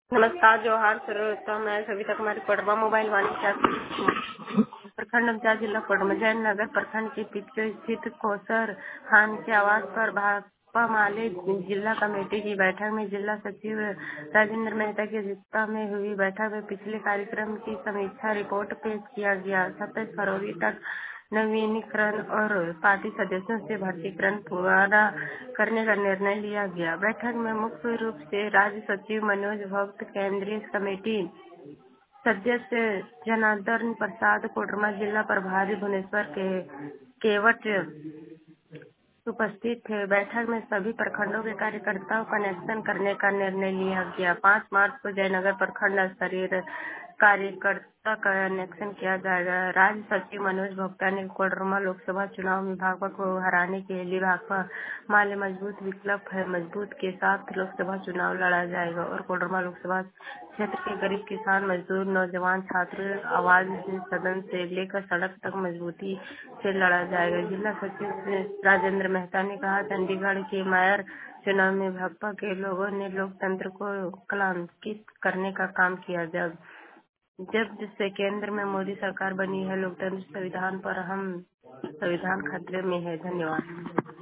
नमस्कार, जोहार सर्वोत्तम। मैं सविता कुमारी कोडरमा मोबाइल वाणी प्रखंड अंजार जिला कोडरमा जैन नगर प्रखंड के पीछे स्थित कोसर खान के आवास पर भाकपा माले जिला कमेटी की बैठक में जिला सचिव राजेंद्र मेहता की अध्यक्षता में हुई बैठक में पिछले कार्यक्रम की समीक्षा रिपोर्ट पेश किया गया। 27 फरवरी तक नवीनीकरण और पार्टी सदस्यों से भर्तीकरण पूरा करने का निर्णय लिया गया। बैठक में मुख्य रूप से राज्य सचिव मनोज भक्त, केंद्रीय कमेटी सदस्य जनार्दन प्रसाद, कोडरमा जिला प्रभारी भुवनेश्वर के केवट उपस्थित थे। बैठक में सभी प्रखंडों के कार्यकर्ताओं का कनेक्शन करने का निर्णय लिया गया। 5 मार्च को जयनगर प्रखंड स्तरीय कार्यकर्ता का कनेक्शन किया जाएगा। राज्य सचिव मनोज भुक्ता ने कोडरमा लोकसभा चुनाव में भाकपा को हराने के लिए भाकपा माले मजबूत विकल्प है, मजबूत के साथ लोकसभा चुनाव लड़ा जाएगा और कोडरमा लोकसभा क्षेत्र के गरीब किसान, मजदूर, नौजवान, छात्र आवाज से सदन से लेकर सड़क तक मजबूती से लड़ा जाएगा। जिला सचिव राजेंद्र मेहता ने कहा, चंडीगढ़ के मेयर चुनाव में भाकपा के लोगों ने लोकतंत्र को कलंकित करने का काम किया। जब से केंद्र में मोदी सरकार बनी है, लोकतंत्र संविधान पर हम संविधान खतरे में है। धन्यवाद।